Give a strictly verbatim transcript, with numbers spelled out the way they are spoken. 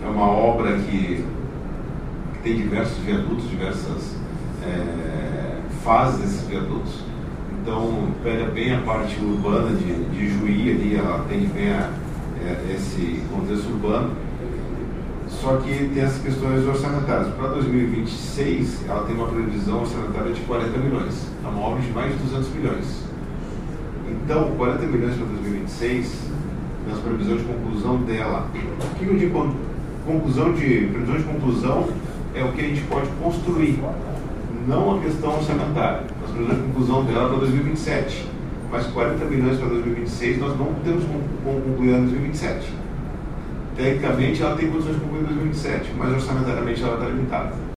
uma obra que, que tem diversos viadutos, diversas é, fases desses viadutos. Então, pega bem a parte urbana de, de Juí, ali, ela atende bem a, é, esse contexto urbano. Só que tem essas questões orçamentárias. Para dois mil e vinte e seis, ela tem uma previsão orçamentária de quarenta milhões. É uma obra de mais de duzentos milhões. Então, quarenta milhões para dois mil e vinte e seis, nas previsões de conclusão dela. O que eu digo? Conclusão de, previsão de conclusão é o que a gente pode construir, não a questão orçamentária. As previsões de conclusão dela para dois mil e vinte e sete. Mas quarenta milhões para dois mil e vinte e seis, nós não temos como concluir em dois mil e vinte e sete. Tecnicamente, ela tem condições de concluir em dois mil e vinte e sete, mas orçamentariamente ela está limitada.